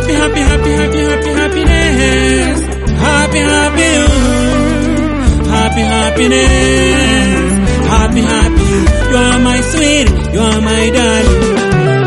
happiness. Happy happiness. Happy. You are my sweet, you are my darling.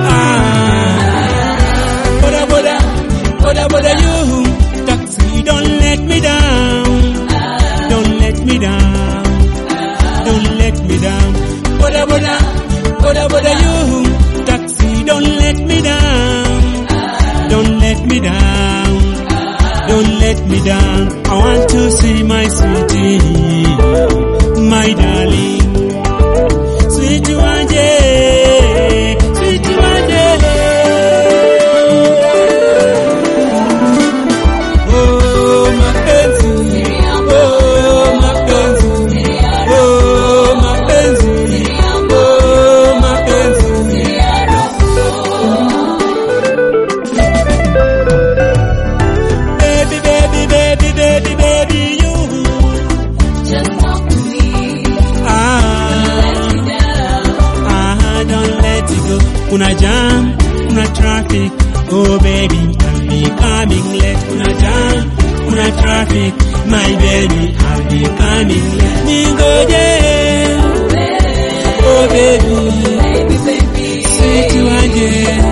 Boda you. Taxi, don't let me down. Don't let me down. Don't let me down. Boda you. Taxi, don't let me down. Don't let me down. Don't let me down. I want to see my sweetie, my darling. Sweetie wanje, sweetie wanje. Oh mapenzi, oh mapenzi, oh mapenzi, oh mapenzi. Baby, you Just talk to me. Don't let it go. Una jam, una traffic. Oh baby, I'll be coming late. Una jam, una traffic. My baby, I'll be coming late. Ningo yeah. Oh baby, sweet wanje.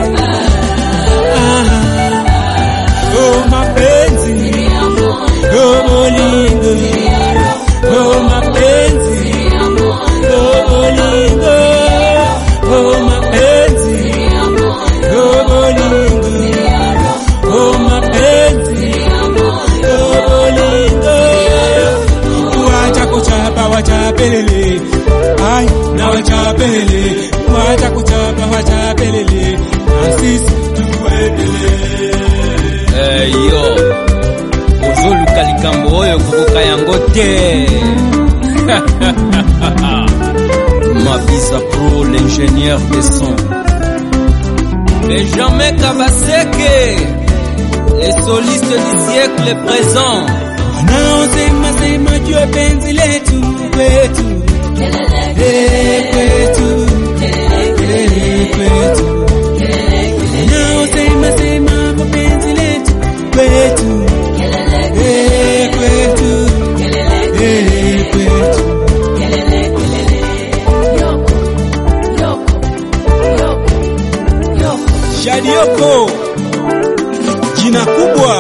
Oh mapenzi, oh bolingo, oh mapenzi, oh bolingo, oh mapenzi, oh bolingo, oh mapenzi, oh bolingo. Wacha kuchapa, wacha pelele, ay na wacha pelele, wacha kuchapa, wacha pelele, na sisi tuendelee. Yo ozoluka likambo oyo kokoka yango te. Mabisa Pro, l'ingénieur de son. Benjamin Kavaseke, les solistes du siècle présent. Wanaosema juu ya penzi letu kwetu, kwetu, kwetu. Wanaosema kwa penzi letu kwetu, kwetu, kwetu. Shadioko, jina kubwa.